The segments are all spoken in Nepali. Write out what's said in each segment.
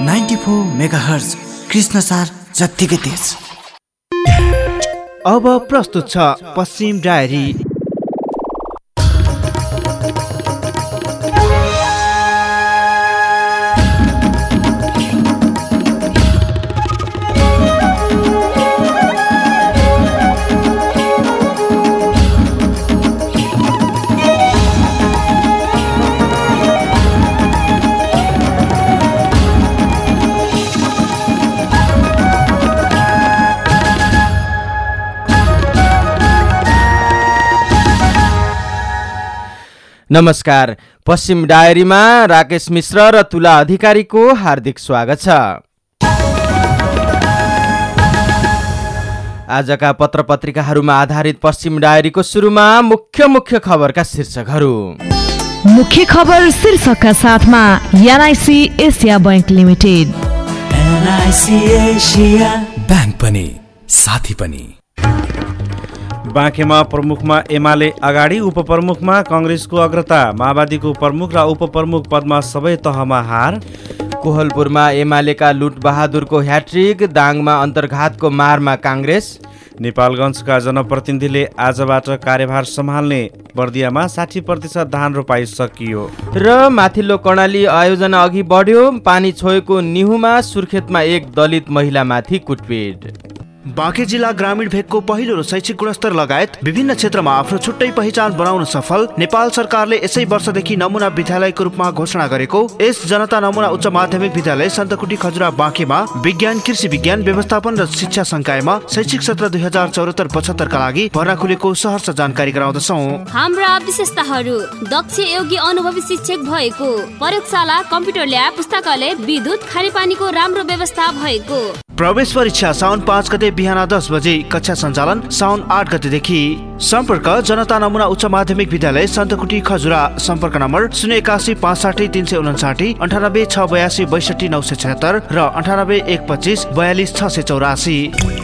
94 मेगाहर्ज कृष्णसार जत्तिकै तेज। अब प्रस्तुत छ पश्चिम डायरी। नमस्कार, पश्चिम डायरीमा राकेश मिश्र र तुला अधिकारीको हार्दिक स्वागत छ। आजका पत्रपत्रिकाहरूमा आधारित पश्चिम डायरीको सुरुमा मुख्य खबरका शीर्षकहरू। मुख्य खबर शीर्षकका साथमा NIC Asia Bank Limited. NIC Asia Bank पनि साथी पनि। बाँकेमा प्रमुखमा एमाले अगाडि, उपप्रमुखमा कांग्रेसको अग्रता। माओवादीको प्रमुख र उपप्रमुख पदमा सबै तहमा हार। कोहलपुरमा एमालेका लुटबहादुरको ह्याट्रिक, दाङमा अन्तर्घातको मारमा कांग्रेस। नेपालगञ्जका जनप्रतिनिधिले आजबाट कार्यभार सम्हाल्ने। बर्दियामा 60% धान रोपाई सकियो। र माथिल्लो कर्णाली आयोजना अघि बढ्यो, पानी छोएको निहुमा सुर्खेतमा एक दलित महिलामाथि कुटपिट। बाँके जिल्ला ग्रामीण भेगको पहिलो र शैक्षिक गुणस्तर लगायत विभिन्न क्षेत्रमा आफ्नो छुट्टै पहिचान बनाउन सफल। नेपाल सरकारले यसै वर्षदेखि नमुना विद्यालयको रूपमा घोषणा गरेको यस जनता नमुना उच्च माध्यमिक विद्यालय सन्तकुटी खजुरा बाँकेमा विज्ञान, कृषि विज्ञान, व्यवस्थापन र शिक्षा संकायमा शैक्षिक सत्र 2074-75 का लागि भर्ना खुलेको सहर्ष जानकारी गराउँदछौँ। हाम्रा विशेषताहरू: दक्ष योग्य अनुभवी शिक्षक भएको, प्रयोगशाला, कम्प्युटर ल्याब, पुस्तकालय, विद्युत, खानेपानीको राम्रो व्यवस्था भएको। प्रवेश परीक्षा साउन 5 गते बिहान 10 बजे, कक्षा सञ्चालन साउन 8 गतेदेखि। सम्पर्क जनता नमुना उच्च माध्यमिक विद्यालय सन्तकुटी खजुरा। सम्पर्क नम्बर 081 65 359, 98 682 62 976 र 98 125 42 684।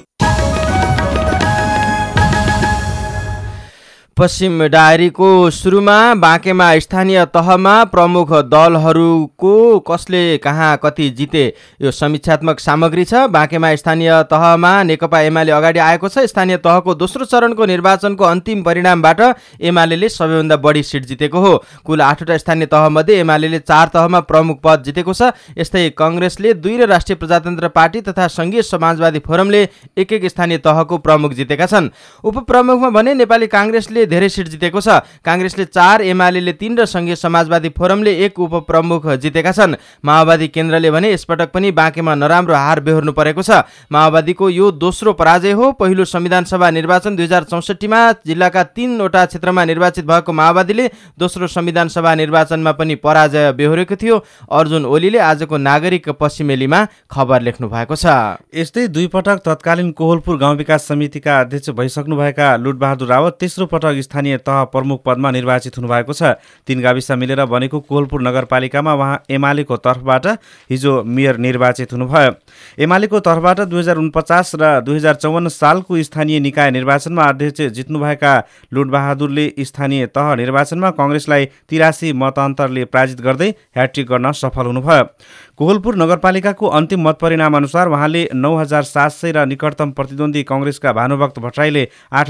पश्चिम डायरीको सुरुमा बाँकेमा स्थानीय तहमा प्रमुख दलहरूको कसले कहाँ कति जिते यो समीक्षात्मक सामग्री छ। बाँकेमा स्थानीय तहमा नेकपा एमाले अगाडि आएको छ। स्थानीय तहको दोस्रो चरणको निर्वाचनको अन्तिम परिणामबाट एमाले सबैभन्दा बढी सिट जितेको हो। कुल 8वटा स्थानीय तहमध्ये एमाले 4 तहमा प्रमुख पद जितेको छ। यस्तै कांग्रेसले 2 र राष्ट्रिय प्रजातन्त्र पार्टी तथा संघीय समाजवादी फोरमले एक स्थानीय तहको प्रमुख जितेका छन्। उपप्रमुखमा भने नेपाली कांग्रेसले धेरै सिट जितेको छ। कांग्रेसले 4, एमाले 3 र संघीय समाजवादी फोरमले 1 उपप्रमुख जितेका छन्। माओवादी केन्द्रले भने यसपटक पनि बाँकेमा नराम्रो हार बेहोर्नु परेको छ। माओवादीको यो दोस्रो पराजय हो। पहिलो संविधान सभा निर्वाचन 2064मा जिल्लाका 3वटा क्षेत्रमा निर्वाचित भएको माओवादीले दोस्रो संविधान सभा निर्वाचनमा पनि पराजय बेहोरेको थियो। अर्जुन ओलीले आजको नागरिक पश्चिमेलीमा खबर लेख्नु भएको छ। यस्तै 2 पटक तत्कालीन कोहलपुर गाउँ विकास समितिका अध्यक्ष भइसक्नुभएका लुटबहादुर रावत तेस्रो पटक स्थानीय तह प्रमुख पदमा निर्वाचित हुनुभएको छ। 3 गाविस मिलेर बनेको कोहलपुर नगरपालिकामा उहाँ एमालेको तर्फबाट हिजो मेयर निर्वाचित हुनुभयो। एमालेको तर्फबाट 2049 र 2054 सालको स्थानीय निकाय निर्वाचनमा अध्यक्ष जित्नुभएका लुटबहादुरले स्थानीय तह निर्वाचनमा कांग्रेसलाई 83 मतअन्तरले पराजित गर्दै ह्याट्रिक गर्न सफल हुनुभयो। कोहलपुर नगरपालिकाको अन्तिम मत परिणाम अनुसार उहाँले 9700 र निकटतम प्रतिद्वन्दी कांग्रेसका भानुभक्त भट्टराईले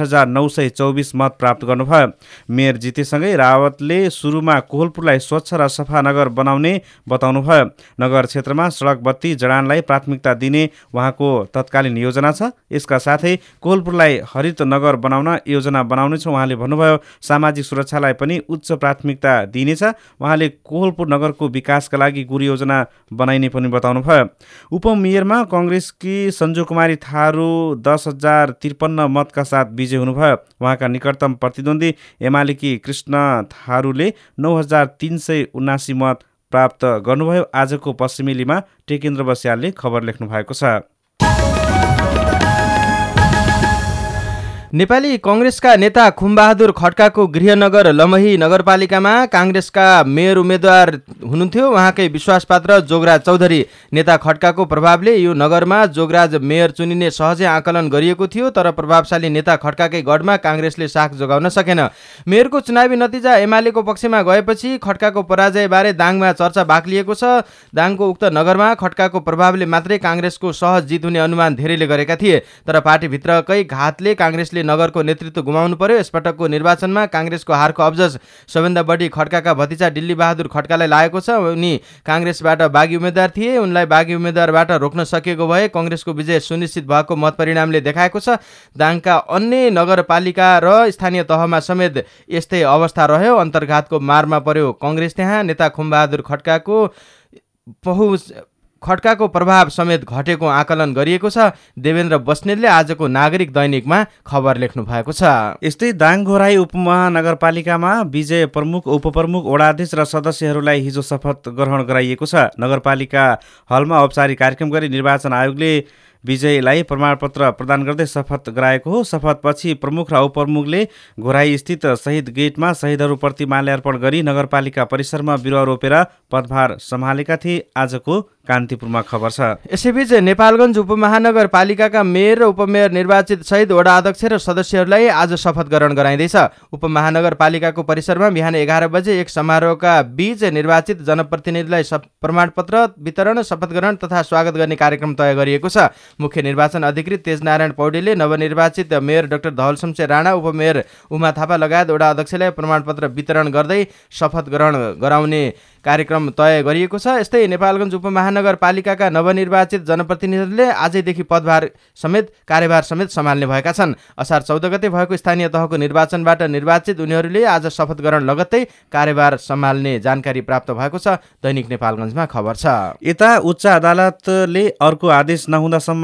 8924 मत प्राप्त गर्नुभयो। मेयर जितेसँगै रावतले सुरुमा कोहलपुरलाई स्वच्छ र सफा नगर बनाउने बताउनुभयो। नगर क्षेत्रमा सडक, बत्ती, जडानलाई प्राथमिकता दिने उहाँको तत्कालीन योजना छ। यसका साथै कोहलपुरलाई हरित नगर बनाउन योजना बनाउनेछ उहाँले भन्नुभयो। सामाजिक सुरक्षालाई पनि उच्च प्राथमिकता दिइनेछ। उहाँले कोहलपुर नगरको विकासका लागि गुरु योजना बनाइने पनि बताउनुभयो। उपमेयरमा कांग्रेसकी सञ्जु कुमारी थारू 10,053 मतका साथ विजय हुनुभयो। उहाँका निकटतम प्रतिद्वन्दी एमालेकी कृष्ण थारूले 9,379 मत प्राप्त गर्नुभयो। आजको पश्चिमेलीमा टेकेन्द्र बस्यालले खबर लेख्नु भएको छ। नेपाली कङ्ग्रेसका नेता खुमबहादुर खड्काको गृहनगर लमही नगरपालिकामा काङ्ग्रेसका मेयर उम्मेद्वार हुनुहुन्थ्यो। उहाँकै विश्वासपात्र जोगराज चौधरी। नेता खड्काको प्रभावले यो नगरमा जोगराज मेयर चुनिने सहजै आकलन गरिएको थियो, तर प्रभावशाली नेता खड्काकै गढमा काङ्ग्रेसले साख जोगाउन सकेन। मेयरको चुनावी नतिजा एमालेको पक्षमा गएपछि खड्काको पराजयबारे दाङमा चर्चा बाक्लिएको छ। दाङको उक्त नगरमा खड्काको प्रभावले मात्रै काङ्ग्रेसको सहज जित हुने अनुमान धेरैले गरेका थिए, तर पार्टीभित्रकै घातले काङ्ग्रेसले नगरको नेतृत्व गुमाउनु पर्यो। यसपटकको निर्वाचनमा काङ्ग्रेसको हारको अब्जस सबैभन्दा बढी खड्काका भतिजा डिल्ली बहादुर खड्कालाई लागेको छ। उनी काङ्ग्रेसबाट बागी उम्मेद्वार थिए। उनलाई बागी उम्मेद्वारबाट रोक्न सकिएको भए काङ्ग्रेसको विजय सुनिश्चित भएको मत परिणामले देखाएको छ। दाङका अन्य नगरपालिका र स्थानीय तहमा समेत यस्तै अवस्था रह्यो। अन्तर्घातको मारमा पर्यो काङ्ग्रेस। त्यहाँ नेता खुमबहादुर खड्काको प्रभाव समेत घटेको आकलन गरिएको छ। देवेन्द्र बस्नेतले आजको नागरिक दैनिकमा खबर लेख्नु भएको छ। यस्तै दाङ घोराई उपमहानगरपालिकामा विजय प्रमुख, उपप्रमुख, वडाध्यक्ष र सदस्यहरूलाई हिजो शपथ ग्रहण गराइएको छ। नगरपालिका हलमा औपचारिक कार्यक्रम गरी निर्वाचन आयोगले विजयलाई प्रमाणपत्र प्रदान गर्दै शपथ गराएको हो। शपथपछि प्रमुख र उपप्रमुखले घोराई स्थित शहीद गेटमा शहीदहरूप्रति माल्यार्पण गरी नगरपालिका परिसरमा बिरुवा रोपेर पदभार सम्हालेका थिए। आजको कान्तिपुरमा खबर छ। यसैबीच नेपालगञ्ज उपमहानगरपालिकाका मेयर र उपमेयर निर्वाचित सहित वडा अध्यक्ष र सदस्यहरूलाई आज शपथ ग्रहण गराइँदैछ। उपमहानगरपालिकाको परिसरमा बिहान 11 बजे एक समारोहका बीच निर्वाचित जनप्रतिनिधिलाई प्रमाणपत्र वितरण, शपथ ग्रहण तथा स्वागत गर्ने कार्यक्रम तय गरिएको छ। मुख्य निर्वाचन अधिकृत तेजनारायण पौडेलले नवनिर्वाचित मेयर डाक्टर धवल शमशेर राणा, उपमेयर उमा थापा लगायत वडा अध्यक्षलाई प्रमाणपत्र वितरण गर्दै शपथ ग्रहण गराउने कार्यक्रम तय गरिएको छ। यस्तै नेपालगञ्ज उपमहानगरपालिकाका नवनिर्वाचित जनप्रतिनिधिहरूले आजैदेखि पदभार समेत कार्यभार समेत सम्हाल्ने भएका छन्। असार 14 गते भएको स्थानीय तहको निर्वाचनबाट निर्वाचित उनीहरूले आज शपथ ग्रहण लगत्तै कार्यभार सम्हाल्ने जानकारी प्राप्त भएको छ। दैनिक नेपालगञ्जमा खबर छ। यता उच्च अदालतले अर्को आदेश नहुँदासम्म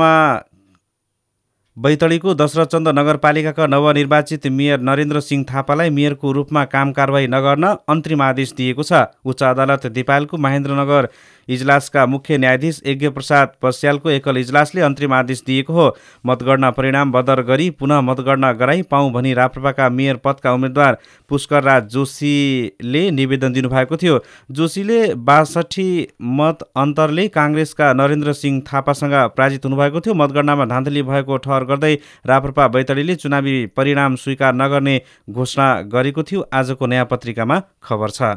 बैतडीको दशरथचन्द नगरपालिकाका नवनिर्वाचित मेयर नरेन्द्र सिंह थापालाई मेयरको रूपमा काम कारवाही नगर्न अन्तरिम आदेश दिएको छ। उच्च अदालत दिपायलको महेन्द्रनगर इजलासका मुख्य न्यायाधीश यज्ञ प्रसाद पस्यालको एकल इजलासले अन्तरिम आदेश दिएको हो। मतगणना परिणाम बदर गरी पुनः मतगणना गराई पाउँ भनी राप्रपाका मेयर पदका उम्मेद्वार पुष्कर राज जोशीले निवेदन दिनुभएको थियो। जोशीले 62 मत अन्तरले काङ्ग्रेसका नरेन्द्र सिंह थापासँग पराजित हुनुभएको थियो। मतगणनामा धाँधली भएको ठहर गर्दै राप्रपा बैतडीले चुनावी परिणाम स्वीकार नगर्ने घोषणा गरेको थियो। आजको नयाँ पत्रिकामा खबर छ।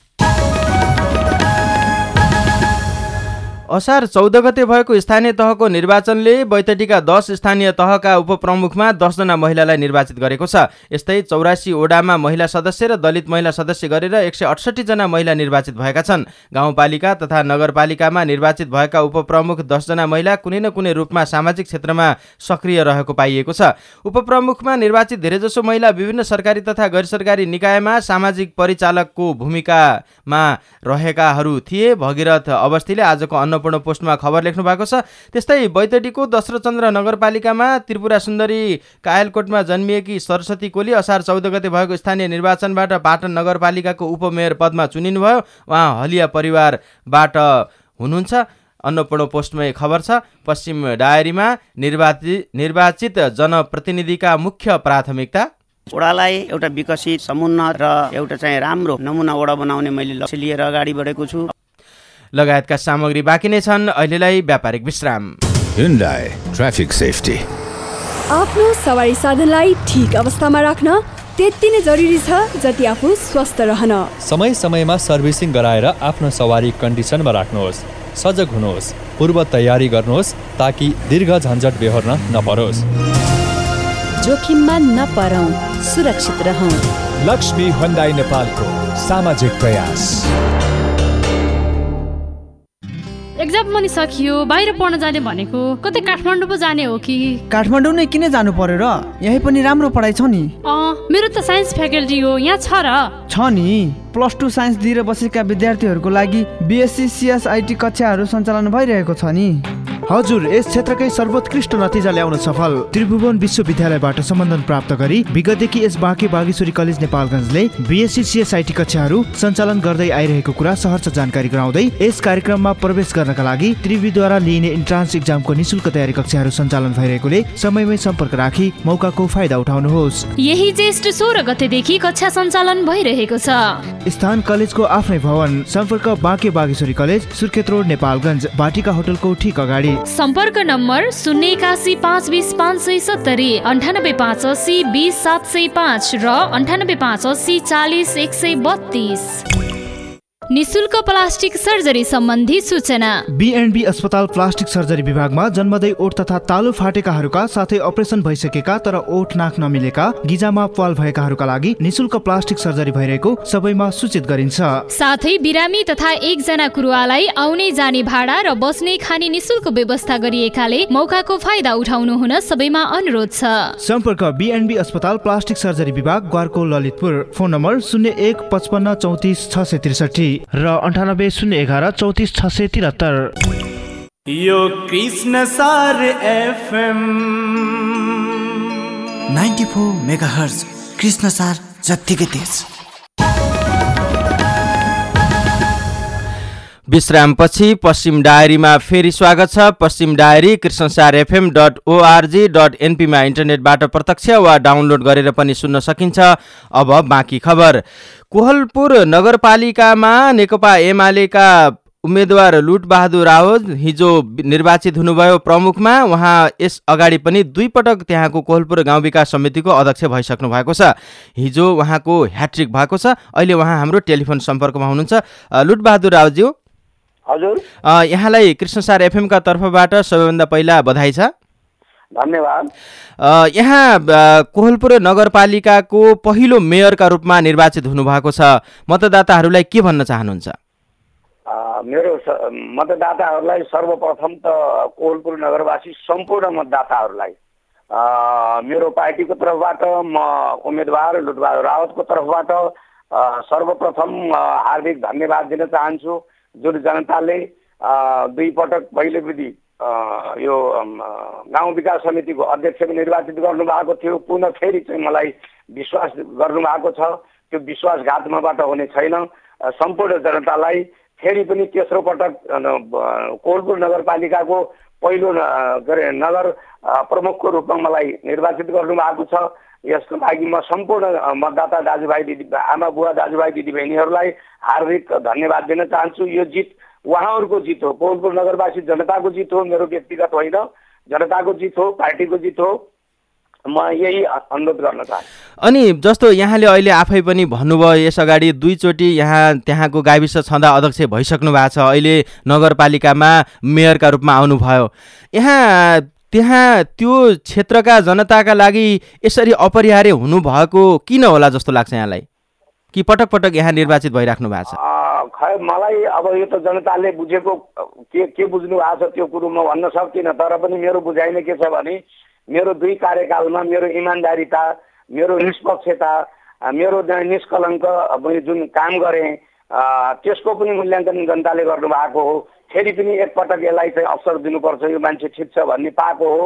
असार 14 गते भएको स्थानीय तहको निर्वाचनले बैतडीका 10 स्थानीय तहका उपप्रमुखमा 10 जना महिलालाई निर्वाचित गरेको छ। यस्तै 84 वडामा महिला सदस्य र दलित महिला सदस्य गरेर 168 जना महिला निर्वाचित भएका छन्। गाउँपालिका तथा नगरपालिकामा निर्वाचित भएका उपप्रमुख 10 जना महिला कुनै न कुनै रूपमा सामाजिक क्षेत्रमा सक्रिय रहेको पाइएको छ। उपप्रमुखमा निर्वाचित धेरैजसो महिला विभिन्न सरकारी तथा गैर सरकारी निकायमा सामाजिक परिचालकको भूमिकामा रहेकाहरू थिए। भगीरथ अवस्थीले आजको अन्नपूर्ण पोस्टमा खबर लेख्नु भएको छ। त्यस्तै बैतडीको दशरथचन्द्र नगरपालिकामा त्रिपुरा सुन्दरी कायलकोटमा जन्मिएकी सरस्वती कोली असार 14 गते भएको स्थानीय निर्वाचनबाट पाटन नगरपालिकाको उपमेयर पदमा चुनिनुभयो। उहाँ हलिया परिवारबाट हुनुहुन्छ। अन्नपूर्ण पोस्टमै खबर छ। पश्चिम डायरीमा निर्वाचित जनप्रतिनिधिका मुख्य प्राथमिकता वडालाई एउटा विकसित समुन्नत र एउटा चाहिँ राम्रो नमुना वडा बनाउने मैले लक्ष्य लिएर अगाडि बढेको छु। लगायतका सामग्री बाँकी नै छन्। अहिलेलाई व्यापारिक विश्राम। Hyundai traffic safety. आफ्नो सवारी साधनलाई ठीक अवस्थामा राख्न त्यति नै जरुरी छ जति आफू स्वस्थ रहन। समय समयमा सर्भिसिङ गराएर आफ्नो सवारी कन्डिसनमा राख्नुहोस्। सजग हुनुहोस्, पूर्व तयारी गर्नुहोस् ताकि दीर्घ झन्झट बेहोर्न नपरोस्। जोखिममा नपरौं, सुरक्षित रहौं। लक्ष्मी हुन्डाई नेपालको सामाजिक प्रयास। एक्जाम पनि सकियो, बाहिर पढ्न जाने भनेको कतै काठमाडौँ पो जाने हो कि? काठमाडौँ नै किन जानु पर्यो र? यही पनि राम्रो पढाइ छ नि। मेरो त साइन्स फ्याकल्टी हो, यहाँ छ र? छ नि। +2 साइन्स दिएर बसेका विद्यार्थीहरूको लागि BSc CS IT कक्षाहरू सञ्चालन भइरहेको छ नि। हजुर, यस क्षेत्रकै सर्वोत्कृष्ट नतिजा ल्याउन सफल त्रिभुवन विश्वविद्यालयबाट सम्बन्धन प्राप्त गरी विगतदेखि यस बाँके बागेश्वरी कलेज नेपालगञ्जले BSc CSIT कक्षाहरू सञ्चालन गर्दै आइरहेको कुरा सहर्ष जानकारी गराउँदै यस कार्यक्रममा प्रवेश गर्नका लागि त्रिविद्वारा लिइने इन्ट्रान्स इक्जामको निशुल्क तयारी कक्षाहरू सञ्चालन भइरहेकोले समयमै सम्पर्क राखी मौकाको फाइदा उठाउनुहोस्। यही ज्येष्ठ 16 गतेदेखि कक्षा सञ्चालन भइरहेको छ। स्थान कलेजको आफ्नै भवन, सम्पर्क बाँके बागेश्वरी कलेज, सुर्खेत रोड, नेपालगञ्ज, बाटिका होटलको ठीक अगाडि। सम्पर्क नम्बर 081 520 570, 98 580 20 705 र 98 580 40 132। निशुल्क प्लास्टिक सर्जरी सम्बन्धी सूचना। B&B अस्पताल प्लास्टिक सर्जरी विभागमा जन्मदै ओठ तथा तालु फाटेकाहरूका साथै अपरेसन भइसकेका तर ओठ नाक नमिलेका, गिजामा प्वाल भएकाहरूका लागि निशुल्क प्लास्टिक सर्जरी भइरहेको सबैमा सूचित गरिन्छ। साथै बिरामी तथा एकजना कुरुवालाई आउने जाने भाडा र बस्ने खाने निशुल्क व्यवस्था गरिएकाले मौकाको फाइदा उठाउनु हुन सबैमा अनुरोध छ। सम्पर्क B&B अस्पताल प्लास्टिक सर्जरी विभाग, ग्वारको, ललितपुर। फोन नम्बर 01 55 34 663 र 98 011 34 673। यो कृष्ण सार FM 94 मेगाहर्ज कृष्ण सार जत्तिकै तेज। विश्रामपछि पश्चिम डायरीमा फेरि स्वागत छ। पश्चिम डायरी krishnasarfm.org.np मा इन्टरनेटबाट प्रत्यक्ष वा डाउनलोड गरेर पनि सुन्न सकिन्छ। अब बाँकी खबर। कोहलपुर नगरपालिकामा नेकपा एमालेका उम्मेदवार लुटबहादुर रावत हिजो निर्वाचित हुनुभयो प्रमुखमा। उहाँ यस अगाडि पनि 2 पटक त्यहाँको कोहलपुर गाउँ विकास समितिको अध्यक्ष भइसक्नु भएको छ। हिजो उहाँको ह्याट्रिक भएको छ। अहिले उहाँ हाम्रो टेलिफोन सम्पर्कमा हुनुहुन्छ। लुटबहादुर रावतज्यू, हजुर, यहाँलाई कृष्णसार FM का तर्फबाट सबैभन्दा पहिला बधाई छ। धन्यवाद। यहाँ कोहलपुर नगरपालिकाको पहिलो मेयरका रूपमा निर्वाचित हुनुभएको छ। मतदाताहरूलाई के भन्न चाहनुहुन्छ? मेरो मतदाताहरूलाई सर्वप्रथम त कोहलपुर नगरवासी सम्पूर्ण मतदाताहरूलाई मेरो पार्टीको तर्फबाट, म उम्मेदवार लुटबहादुर रावतको तर्फबाट सर्वप्रथम हार्दिक धन्यवाद दिन चाहन्छु। जुन जनताले 2 पटक पहिले विधि यो गाउँ विकास समितिको अध्यक्षको निर्वाचित गर्नुभएको थियो, पुनः फेरि चाहिँ मलाई विश्वास गर्नुभएको छ। त्यो विश्वासघातमाबाट हुने छैन। सम्पूर्ण जनतालाई फेरि पनि तेस्रो पटक कोहलपुर नगरपालिकाको पहिलो नगर प्रमुखको रूपमा मलाई निर्वाचित गर्नुभएको छ। यसको लागि म सम्पूर्ण मतदाता दाजुभाइ दिदी आमा बुवा दाजुभाइ दिदीबहिनीहरूलाई हार्दिक धन्यवाद दिन चाहन्छु। यो जित उहाँहरूको जित हो, कोहलपुर नगरवासी जनताको जित हो, मेरो व्यक्तिगत होइन, जनताको जित हो, पार्टीको जित हो। म यही अनुरोध गर्न चाहन्छु। अनि जस्तो यहाँले अहिले आफै पनि भन्नुभयो, यस अगाडि 2 चोटि त्यहाँको गाविस छँदा अध्यक्ष भइसक्नु भएको छ। अहिले नगरपालिकामा मेयरका रूपमा आउनुभयो। त्यहाँ त्यो क्षेत्रका जनताका लागि यसरी अपरिहार्य हुनुभएको किन होला जस्तो लाग्छ यहाँलाई? कि पटक पटक यहाँ निर्वाचित भइराख्नु भएको छ? मलाई अब यो त जनताले बुझेको के बुझ्नु भएको छ त्यो कुरो म भन्न सक्दिनँ। तर पनि मेरो बुझाइमा के छ भने मेरो 2 कार्यकालमा मेरो इमान्दारिता, मेरो निष्पक्षता, मेरो निष्कलङ्क मैले जुन काम गरेँ त्यसको पनि मूल्याङ्कन जनताले गर्नुभएको हो। फेरि पनि एकपटक यसलाई चाहिँ अवसर दिनुपर्छ, यो मान्छे ठिक छ भन्ने पाएको हो,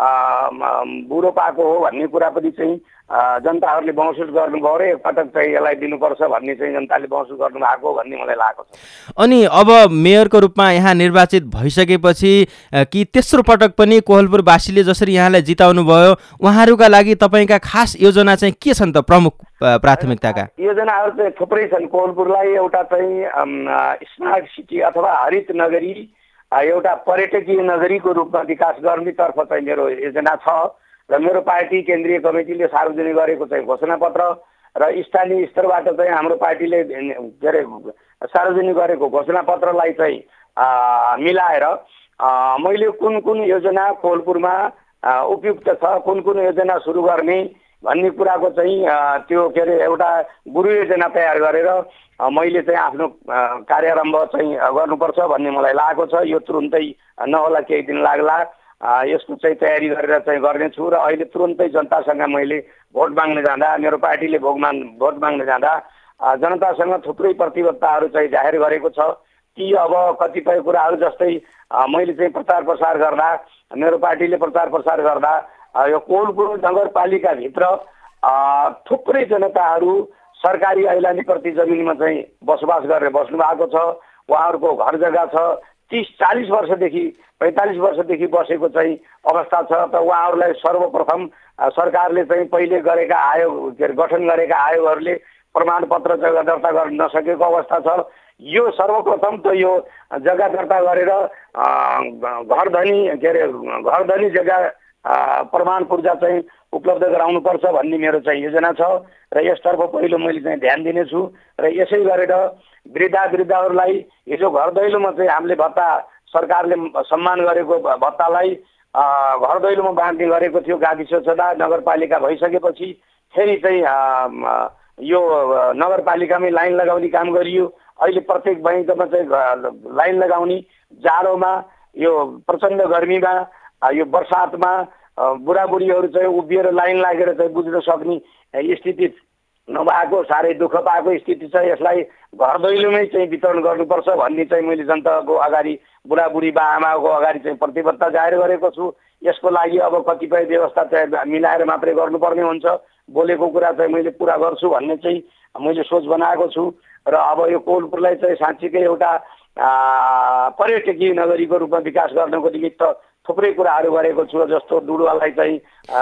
बुढो पाएको हो भन्ने कुरा पनि चाहिँ जनताहरूले महसुस गर्नुभयो र एकपटक चाहिँ यसलाई दिनुपर्छ भन्ने चाहिँ जनताले महसुस गर्नुभएको हो भन्ने मलाई लागेको छ। अनि अब मेयरको रूपमा यहाँ निर्वाचित भइसकेपछि कि तेस्रो पटक पनि कोहलपुरवासीले जसरी यहाँलाई जिताउनु भयो, उहाँहरूका लागि तपाईँका खास योजना चाहिँ के छन् त? प्रमुख प्राथमिकताका योजनाहरू चाहिँ थुप्रै छन्। कोहलपुरलाई एउटा चाहिँ स्मार्ट सिटी अथवा हरित नगरी, एउटा पर्यटकीय नगरीको रूपमा विकास गर्नेतर्फ चाहिँ मेरो योजना छ र मेरो पार्टी केन्द्रीय कमिटीले सार्वजनिक गरेको चाहिँ घोषणापत्र र स्थानीय स्तरबाट चाहिँ हाम्रो पार्टीले के अरे सार्वजनिक गरेको घोषणापत्रलाई चाहिँ मिलाएर मैले कुन योजना कोहलपुरमा उपयुक्त छ, कुन योजना सुरु गर्ने भन्ने कुराको चाहिँ त्यो के अरे एउटा गुरु योजना तयार गरेर मैले चाहिँ आफ्नो कार्यारम्भ चाहिँ गर्नुपर्छ भन्ने मलाई लागेको छ। यो तुरुन्तै नहोला, केही दिन लाग्ला। यसको चाहिँ तयारी गरेर चाहिँ गर्नेछु र अहिले तुरुन्तै जनतासँग मैले भोट माग्न जाँदा, मेरो पार्टीले भोट माग्न जाँदा जनतासँग थुप्रै प्रतिबद्धताहरू चाहिँ जाहेर गरेको छ। ती अब कतिपय कुराहरू जस्तै मैले चाहिँ प्रचार प्रसार गर्दा मेरो पार्टीले प्रचार प्रसार गर्दा यो कोलपुर नगरपालिकाभित्र थुप्रै जनताहरू सरकारी ऐलानीप्रति जमिनमा चाहिँ बसोबास गरेर बस्नु भएको छ। उहाँहरूको घर जग्गा छ 30-40 वर्षदेखि 45 वर्षदेखि बसेको चाहिँ अवस्था छ। त उहाँहरूलाई सर्वप्रथम सरकारले चाहिँ पहिले गरेका आयोग गठन गरेका आयोगहरूले प्रमाणपत्र जग्गा दर्ता गर्न नसकेको अवस्था छ। यो सर्वप्रथम त यो जग्गा दर्ता गरेर घरधनी जग्गा प्रमाण पूर्जा चाहिँ उपलब्ध गराउनुपर्छ भन्ने मेरो चाहिँ योजना छ र यसतर्फ पहिलो मैले चाहिँ ध्यान दिनेछु। र यसै गरेर वृद्धहरूलाई हिजो घर दैलोमा चाहिँ हामीले भत्ता सरकारले सम्मान गरेको भत्तालाई घर दैलोमा बाँड्ने गरेको थियो। गाविस स्वच्छता नगरपालिका भइसकेपछि फेरि चाहिँ यो नगरपालिकामै लाइन लगाउने काम गरियो। अहिले प्रत्येक बैंकमा चाहिँ लाइन लगाउने, जाडोमा यो प्रचण्ड गर्मीमा यो बर्सातमा बुढाबुढीहरू चाहिँ उभिएर लाइन लागेर चाहिँ बुझ्न सक्ने स्थिति नभएको, साह्रै दुःख पाएको स्थिति छ। यसलाई घर दैलोमै चाहिँ वितरण गर्नुपर्छ भन्ने चाहिँ मैले जनताको अगाडि बुढाबुढी बा आमाको अगाडि चाहिँ प्रतिबद्धता जाहेर गरेको छु। यसको लागि अब कतिपय व्यवस्था चाहिँ मिलाएर मात्रै गर्नुपर्ने हुन्छ। बोलेको कुरा चाहिँ मैले पुरा गर्छु भन्ने चाहिँ मैले सोच बनाएको छु। र अब यो कोलपुरलाई चाहिँ साँच्चीकै एउटा पर्यटकीय नगरीको रूपमा विकास गर्नको निमित्त थुप्रै कुराहरू गरेको छु। जस्तो डुडुवालाई चाहिँ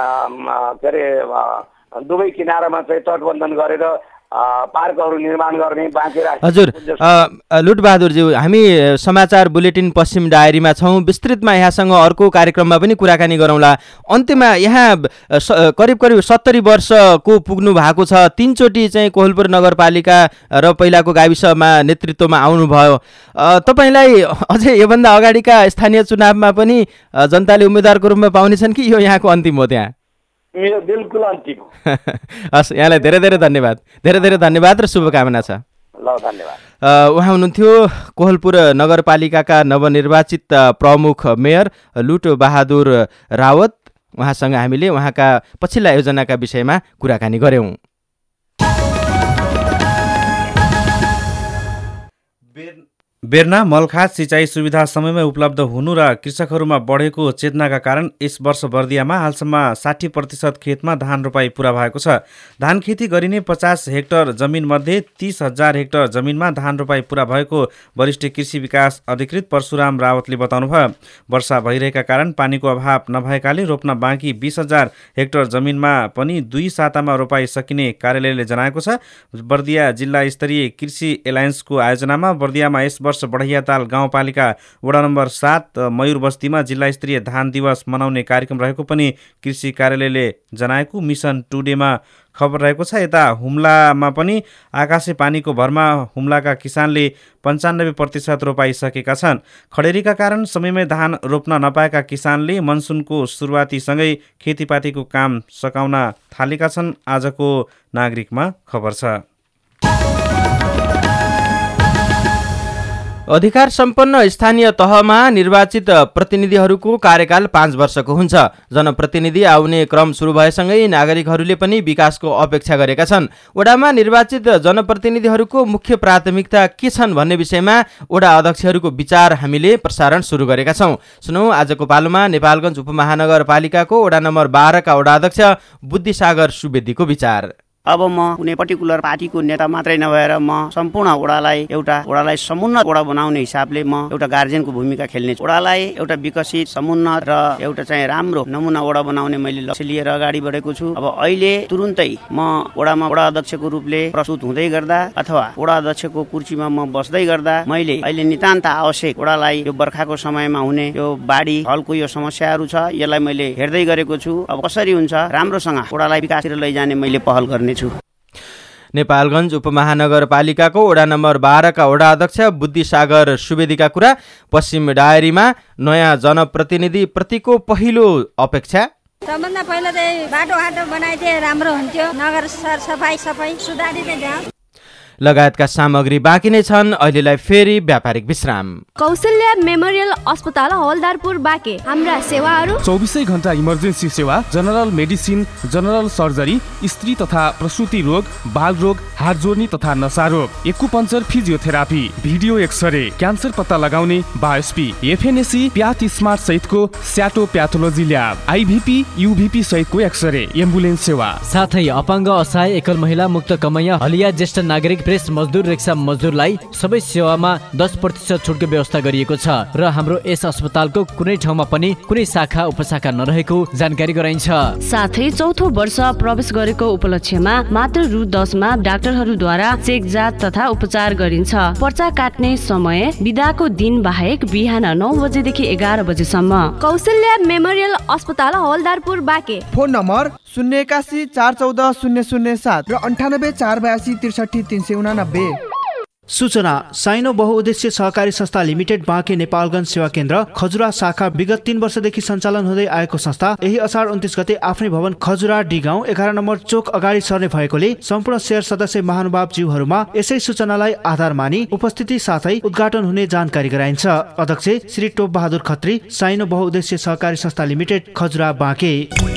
दुवै किनारामा चाहिँ तटबन्धन गरेर पार्कहरू निर्माण गर्ने बाँकी राख्ने। हजुर लुटबहादुरज्यू, हामी समाचार बुलेटिन पश्चिम डायरीमा छौँ। विस्तृतमा यहाँसँग अर्को कार्यक्रममा पनि कुराकानी गरौँला। अन्त्यमा यहाँ करिब 70 वर्षको पुग्नु भएको छ। 3 चोटि चाहिँ कोहलपुर नगरपालिका र पहिलाको गाविसमा नेतृत्वमा आउनुभयो। तपाईँलाई अझै योभन्दा अगाडिका स्थानीय चुनावमा पनि जनताले उम्मेदवारको रूपमा पाउनेछन् कि यो यहाँको अन्तिम हो? त्यहाँ मेरो बिल्कुल अन्तिम। हस्, यहाँलाई धेरै धेरै धन्यवाद र शुभकामना छ। ल, धन्यवाद। उहाँ हुनुहुन्थ्यो कोहलपुर नगरपालिकाका नवनिर्वाचित प्रमुख मेयर लुटबहादुर रावत। उहाँसँग हामीले उहाँका पछिल्ला योजनाका विषयमा कुराकानी गऱ्यौँ। बेर्ना मलखात सिँचाइ सुविधा समयमै उपलब्ध हुनु र कृषकहरूमा बढेको चेतनाका कारण यस वर्ष बर्दियामा हालसम्म 60% खेतमा धान रोपाई पुरा भएको छ। धान खेती गरिने 50 हेक्टर जमिनमध्ये 30,000 हेक्टर जमिनमा धान रोपाई पुरा भएको वरिष्ठ कृषि विकास अधिकृत परशुराम रावतले बताउनुभयो। वर्षा भइरहेका कारण पानीको अभाव नभएकाले रोप्न बाँकी 20,000 हेक्टर जमिनमा पनि 2 सातामा रोपाई सकिने कार्यालयले जनाएको छ। बर्दिया जिल्ला स्तरीय कृषि एलायन्सको आयोजनामा बर्दियामा यस वर्ष बढैयाताल गाउँपालिका वडा नम्बर 7 मयूर बस्तीमा जिल्ला स्तरीय धान दिवस मनाउने कार्यक्रम रहेको पनि कृषि कार्यालयले जनाएको मिसन टुडेमा खबर रहेको छ। यता हुम्लामा पनि आकाशे पानीको भरमा हुम्लाका किसानले 95% रोपाइसकेका छन्। खडेरीका कारण समयमै धान रोप्न नपाएका किसानले मनसुनको सुरुवातीसँगै खेतीपातीको काम सकाउन थालेका छन्। आजको नागरिकमा खबर छ। अधिकार सम्पन्न स्थानीय तहमा निर्वाचित प्रतिनिधिहरूको कार्यकाल 5 वर्षको हुन्छ। जनप्रतिनिधि आउने क्रम सुरु भएसँगै नागरिकहरूले पनि विकासको अपेक्षा गरेका छन्। वडामा निर्वाचित जनप्रतिनिधिहरूको मुख्य प्राथमिकता के छन् भन्ने विषयमा वडा अध्यक्षहरूको विचार हामीले प्रसारण सुरु गरेका छौँ। सुनौ आजको पालोमा नेपालगञ्ज उपमहानगरपालिकाको वडा नम्बर 12 का वडा अध्यक्ष बुद्धिसागर सुवेदीको विचार। अब म कुनै पर्टिकुलर पार्टीको नेता मात्रै नभएर म सम्पूर्ण वडालाई समुन्नत वडा बनाउने हिसाबले म एउटा गार्जियनको भूमिका खेल्ने छु। वडालाई एउटा विकसित समुन्नत र एउटा चाहिँ राम्रो नमुना वडा बनाउने मैले लक्ष्य लिएर अगाडि बढेको छु। अब अहिले तुरुन्तै म वडामा वडा अध्यक्षको रूपले प्रस्तुत हुँदै गर्दा अथवा वडा अध्यक्षको कुर्सीमा म बस्दै गर्दा मैले अहिले नितान्त आवश्यक वडालाई यो बर्खाको समयमा हुने यो बाढी हलको यो समस्याहरू छ, यसलाई मैले हेर्दै गरेको छु। अब कसरी हुन्छ राम्रोसँग वडालाई विकासतिर लैजाने मैले पहल गर्ने। नेपालगञ्ज उपमहानगरपालिकाको वडा नम्बर 12 का वडा अध्यक्ष बुद्धिसागर सुवेदीका कुरा। पश्चिम डायरीमा नयाँ जनप्रतिनिधि प्रतिको पहिलो अपेक्षा। सबभन्दा पहिला चाहिँ बाटोघाटो बनाइदिए राम्रो हुन्थ्यो। नगर सरसफाइ सबै सुधारिँदै जाओस्। लगायतका सामग्री बाँकी नै छन्। अहिलेलाई फेरि व्यापारिक विश्राम। कौशल्या मेमोरियल अस्पताल हवलदारपुर बाँके। हाम्रा सेवाहरू 24 घण्टा इमर्जेन्सी सेवा, जनरल मेडिसिन, जनरल सर्जरी, स्त्री तथा प्रसुति रोग, बाल रोग, हात जोड्ने तथा नशा रोग, acupuncture, physiotherapy, video x-ray, cancer पत्ता लगाउने, बायोस्पी, एफएनएसी, प्याथ स्मार्ट सहितको स्याटो प्याथोलोजी ल्याब, आइभिपी, युभिपी सहितको एक्सरे, एम्बुलेन्स सेवा, साथै अपाङ्ग, असहाय, एकल महिला, मुक्त कमैया, हलिया, ज्येष्ठ नागरिक, प्रेस मजदुर, रिक्सा मजदुरलाई सबै सेवामा 10% छुटको व्यवस्था गरिएको छ र हाम्रो यस अस्पतालको कुनै ठाउँमा पनि कुनै शाखा उपशाखा नरहेको जानकारी गराइन्छ। साथै चौथो वर्ष प्रवेश गरेको उपलक्ष्यमा मात्र रु 10 मा डाक्टरहरूद्वारा चेक जाँच तथा उपचार गरिन्छ। पर्चा काट्ने समय बिदाको दिन बाहेक बिहान 9 बजेदेखि 11 बजेसम्म। कौशल्या मेमोरियल अस्पताल हवलदारपुर बाँके। फोन नम्बर 081 414 007 र 98 482 63 389। सूचना साइनो बहुउद्देश्य सहकारी संस्था लिमिटेड बाँके नेपालगञ्ज सेवा केन्द्र खजुरा शाखा विगत 3 वर्षदेखि सञ्चालन हुँदै आएको संस्था यही असार 29 गते आफ्नै भवन खजुरा डी गाउँ 11 नम्बर चोक अगाडि सर्ने भएकोले सम्पूर्ण शेयर सदस्य महानुभाव जीवहरूमा यसै सूचनालाई आधार मानी उपस्थिति साथै उद्घाटन हुने जानकारी गराइन्छ। अध्यक्ष श्री टोप बहादुर खत्री, साइनो बहुउद्देश्य सहकारी संस्था लिमिटेड खजुरा बाँके।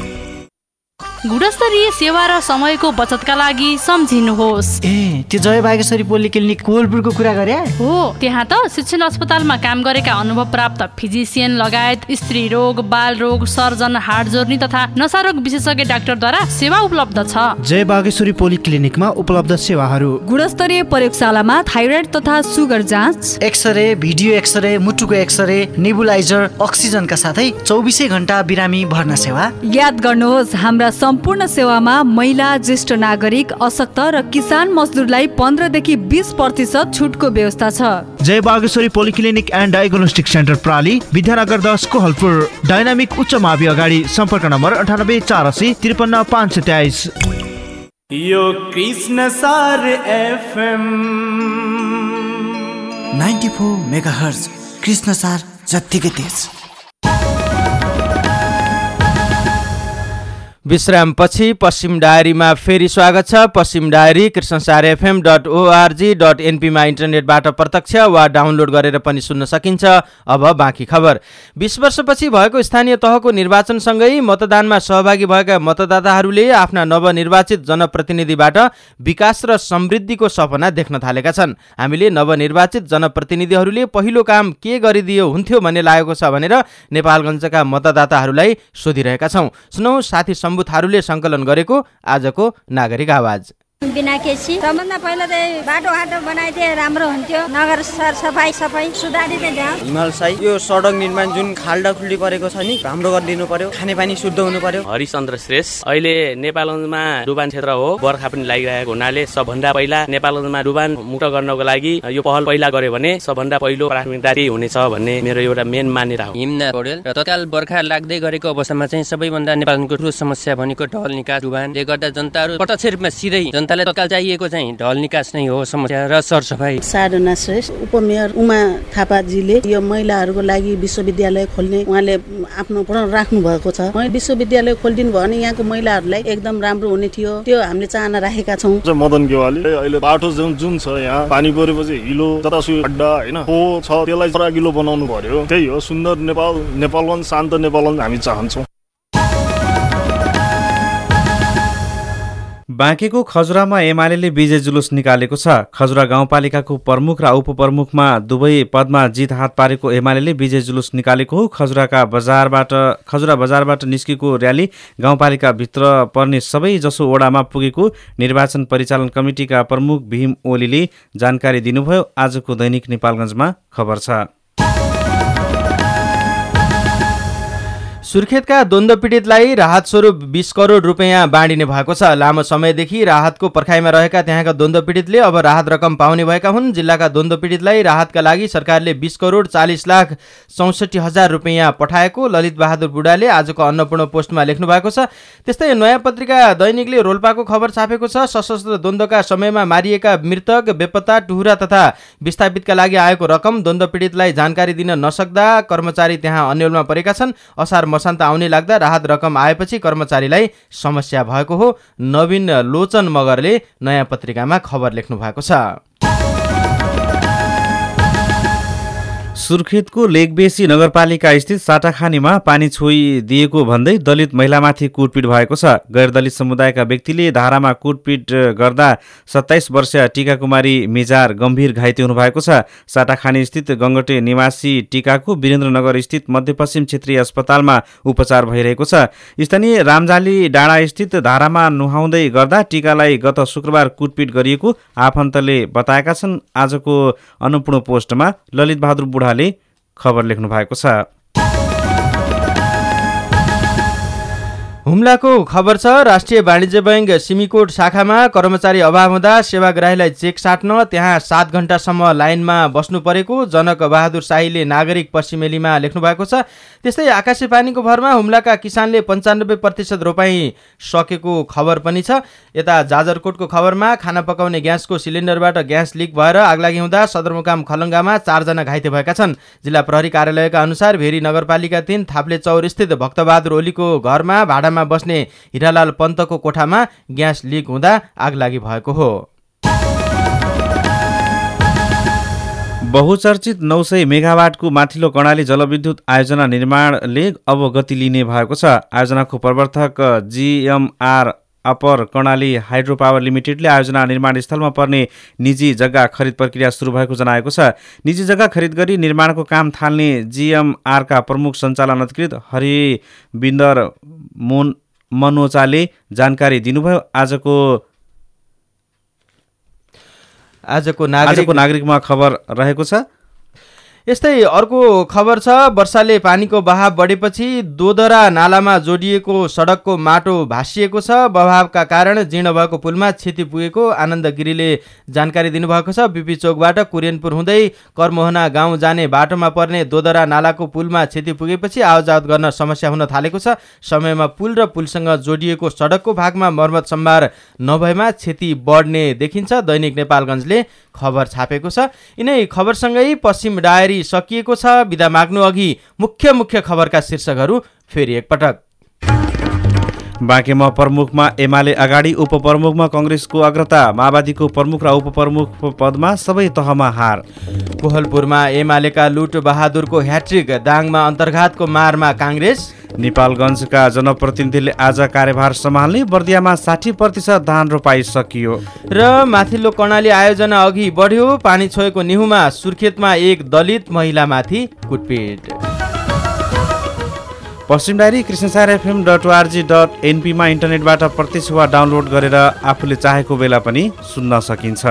गुणस्तरीय सेवा र समयको बचतका लागि सम्झिनुहोस्। त्यो जय बागेश्वरी पोलिक्लिनिक कोलपुरको कुरा गरे हो। त्यहाँ त शिक्षण अस्पतालमा काम गरेका अनुभव प्राप्त फिजिसियन लगायत स्त्री रोग, बाल रोग, सर्जन, हाड जोर्नी तथा नशारोग विशेषज्ञ डाक्टरद्वारा सेवा उपलब्ध छ। जय बागेश्वरी पोलिक्लिनिकमा उपलब्ध सेवाहरू: गुणस्तरीय प्रयोगशालामा थाइरोइड तथा सुगर जाँच, एक्सरे, भिडियो एक्सरे, मुटुको एक्सरे, नेबुलाइजर, अक्सिजनका साथै 24 घण्टा बिरामी भर्ना सेवा। याद गर्नुहोस्, हाम्रा सम्पूर्ण सेवामा महिला, ज्येष्ठ नागरिक, अशक्त र किसान मजदुरलाई 15 देखि 20% छुटको व्यवस्था छ। Jai Bageshwari polyclinic and diagnostic centre प्राली, विद्यानगर 10 कोहलपुर। डायनामिक उच्च मावि अगाडि। सम्पर्क नम्बर 98 480 53 523। यो कृष्ण सार एफएम 94 मेगाहर्ज कृष्ण सार जत्तिकै तेज। विश्रामपछि पश्चिम डायरीमा फेरि स्वागत छ। पश्चिम डायरी krishnasarfm.org.np मा इन्टरनेटबाट प्रत्यक्ष वा डाउनलोड गरेर पनि सुन्न सकिन्छ। अब बाँकी खबर। 20 वर्षपछि भएको स्थानीय तहको निर्वाचनसँगै मतदानमा सहभागी भएका मतदाताहरूले आफ्ना नवनिर्वाचित जनप्रतिनिधिबाट विकास र समृद्धिको सपना देख्न थालेका छन्। हामीले नवनिर्वाचित जनप्रतिनिधिहरूले पहिलो काम के गरिदियो हुन्थ्यो भन्ने लागेको छ भनेर नेपालगञ्जका मतदाताहरूलाई सोधिरहेका छौँ। सुनौ साथी सम्बुतहरूले सङ्कलन गरेको आजको नागरिक आवाज। बिना केसी सबभन्दा पहिला चाहिँ बाटोघाटो बनाइदिए राम्रो हुन्थ्यो। नगर सफाई सुधारिदिए जाओ। हिमाल साई यो सडक निर्माण जुन खाल्डा खुल्डी परेको छ नि राम्रो गरिदिनु पर्यो। खानेपानी शुद्ध हुनु पर्यो। हरिचन्द्र श्रेष्ठ, अहिले नेपालगञ्जमा डुबान क्षेत्र हो, बर्खा पनि लागिरहेको हुनाले सबभन्दा पहिला नेपालगञ्जमा डुबान मुक्त गर्नको लागि यो पहल पहिला गर्यो भने सबभन्दा पहिलो प्राथमिकता त्यही हुनेछ भन्ने मेरो एउटा मेन मान्यता हो। हिमना पौडेल, र तत्काल बर्खा लाग्दै गरेको अवस्थामा चाहिँ सबैभन्दा नेपालको ठुलो समस्या भनेको ढल निकास डुबानले गर्दा जनताहरू प्रत्यक्ष रूपमा सिधै जनतालाई तत्काल चाहिएको चाहिँ ढल निकास नै हो समस्या र सरसफाई। साधना श्रेष्ठ, उपमेयर उमा थापाजीले यो महिलाहरूको लागि विश्वविद्यालय खोल्ने उहाँले आफ्नो प्रण राख्नु भएको छ। विश्वविद्यालय खोलिदिनु भयो भने यहाँको महिलाहरूलाई एकदम राम्रो हुने थियो। त्यो हामीले चाहना राखेका छौँ। मदन गेवाली, अहिले बाटो जुन छ यहाँ पानी परेपछि हिलो जतासुकै खड्डा होइन हो छ, त्यसलाई सरागिलो बनाउनु पर्यो। त्यही हो सुन्दर नेपालगञ्ज शान्त नेपालगञ्ज हामी चाहन्छौँ। बाँकेको खजुरामा एमाले विजय जुलुस निकालेको छ। खजुरा गाउँपालिकाको प्रमुख र उपप्रमुखमा दुवै पदमा जित हात पारेको एमाले विजय जुलुस निकालेको हो। खजुरा बजारबाट निस्केको र्याली गाउँपालिका भित्र पर्ने सबै जसो वडामा पुगेको निर्वाचन परिचालन कमिटीका प्रमुख भीम ओलीले जानकारी दिनुभयो। आजको दैनिक नेपालगञ्जमा खबर छ। सुर्खेतका द्वन्द्व पीडितलाई राहत स्वरूप 20 करोड रुपियाँ बाँडिने भएको छ। लामो समयदेखि राहतको पर्खाइमा रहेका त्यहाँका द्वन्द्व पीडितले अब राहत रकम पाउने भएका हुन्। जिल्लाका द्वन्द्व पीडितलाई राहतका लागि सरकारले 20 करोड 40 लाख 64 हजार रुपियाँ पठाएको ललित बहादुर बुढाले आजको अन्नपूर्ण पोस्टमा लेख्नु भएको छ। त्यस्तै नयाँ पत्रिका दैनिकले रोल्पाको खबर छापेको छ। सशस्त्र द्वन्द्वका समयमा मारिएका मृतक, बेपत्ता, टुहुरा तथा विस्थापितका लागि आएको रकम द्वन्द्व पीडितलाई जानकारी दिन नसक्दा कर्मचारी त्यहाँ अन्यलमा परेका छन्। असार मसान्त आउने लाग्दा राहत रकम आएपछि कर्मचारीलाई समस्या भएको हो। नवीन लोचन मगरले नयाँ पत्रिकामा खबर लेख्नु भएको छ। सुर्खेतको लेकबेसी नगरपालिका स्थित साटाखानीमा पानी छोइदिएको भन्दै दलित महिलामाथि कुटपिट भएको छ। गैर दलित समुदायका व्यक्तिले धारामा कुटपिट गर्दा 27 वर्षीय टिका कुमारी मेजार गम्भीर घाइते हुनुभएको छ। साटाखानी स्थित गङ्गटे निवासी टिकाको वीरेन्द्रनगर स्थित मध्यपश्चिम क्षेत्रीय अस्पतालमा उपचार भइरहेको छ। स्थानीय रामजाली डाँडा स्थित धारामा नुहाउँदै गर्दा टिकालाई गत शुक्रबार कुटपिट गरिएको आफन्तले बताएका छन्। आजको अन्नपूर्ण पोस्टमा ललित बहादुर बुढाले खबर लेख्नु भएको छ। हुम्लाको खबर छ। राष्ट्रिय वाणिज्य बैंक सिमीकोट शाखामा कर्मचारी अभाव हुँदा सेवाग्राहीलाई चेक साट्न त्यहाँ 7 घण्टासम्म लाइनमा बस्नु परेको जनक बहादुर शाहीले नागरिक पश्चिमेलीमा लेख्नु भएको छ। त्यस्तै आकाशे पानीको भरमा हुम्लाका किसानले 95% रोपाई सकेको खबर पनि छ। यता जाजरकोटको खबरमा खाना पकाउने ग्यासको सिलिन्डरबाट ग्यास लिक भएर आगलागी हुँदा सदरमुकाम खलङ्गामा 4 जना घाइते भएका छन्। जिल्ला प्रहरी कार्यालयका अनुसार भेरी नगरपालिका 3 थाप्ले चौर स्थित भक्तबहादुर ओलीको घरमा भाडामा बस्ने हिरालाल पन्तको कोठामा ग्यास लिक हुँदा आगलागी भएको हो। बहुचर्चित 900 मेगावाटको माथिल्लो कर्णाली जलविद्युत आयोजना निर्माणले अब गति लिने भएको छ। आयोजनाको प्रवर्तक GMR upper Karnali hydro power लिमिटेडले आयोजना निर्माण स्थलमा पर्ने निजी जग्गा खरिद प्रक्रिया सुरु भएको जनाएको छ। निजी जग्गा खरिद गरी निर्माणको काम थाल्ने GMRका प्रमुख सञ्चालन अधिकृत हरिबिन्दर मनोचाले जानकारी दिनुभयो। आजको नागरिकमा खबर रहेको छ। यस्तै अर्को खबर छ। वर्षाले पानीको बहाव बढेपछि दोदरा नालामा जोडिएको सडकको माटो भासिएको छ। बहावका कारण जीर्ण भएको पुलमा क्षति पुगेको आनन्द गिरीले जानकारी दिनुभएको छ। बिपी चोकबाट कुरेनपुर हुँदै करमोहना गाउँ जाने बाटोमा पर्ने दोदरा नालाको पुलमा क्षति पुगेपछि आवतजावत गर्न समस्या हुन थालेको छ। समयमा पुल र पुलसँग जोडिएको सडकको भागमा मर्मत सम्भार नभएमा क्षति बढ्ने देखिन्छ। दैनिक नेपालगञ्जले खबर छापेको छ। यिनै खबरसँगै पश्चिम डायरी सकिएको छ। बिदा माग्नु अघि मुख्य खबरका शीर्षकहरू फेरि एकपटक। बाँकेमा प्रमुखमा एमाले अगाडि, उपप्रमुखमा कांग्रेसको अग्रता, माओवादीको प्रमुख र उपप्रमुख पदमा सबै तहमा हार। कोहलपुरमा एमालेका लुट बहादुरको ह्याट्रिक, दाङमा अन्तर्घातको मारमा कांग्रेस। नेपालगञ्जका जनप्रतिनिधिले आज कार्यभार सम्हाल्ने, बर्दियामा 60% धान रोपाई सकियो। र माथिल्लो कर्णाली आयोजना अघि बढ्यो, पानी छोएको निहुमा सुर्खेतमा एक दलित महिलामाथि कुटपिट। पश्चिम डायरी कृष्णसार.fm.org.np मा इन्टरनेटबाट प्रत्यक्ष वा डाउनलोड गरेर आफूले चाहेको बेला पनि सुन्न सकिन्छ।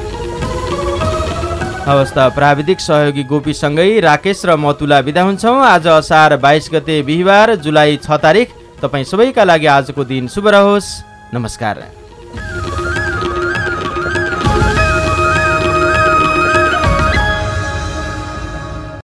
हवस् त, प्राविधिक सहयोगी गोपीसँगै राकेश र मतुला बिदा हुन्छौँ। आज असार 22 गते बिहिबार, जुलाई 6 तारिक। तपाईँ सबैका लागि आजको दिन शुभ रहोस्। नमस्कार।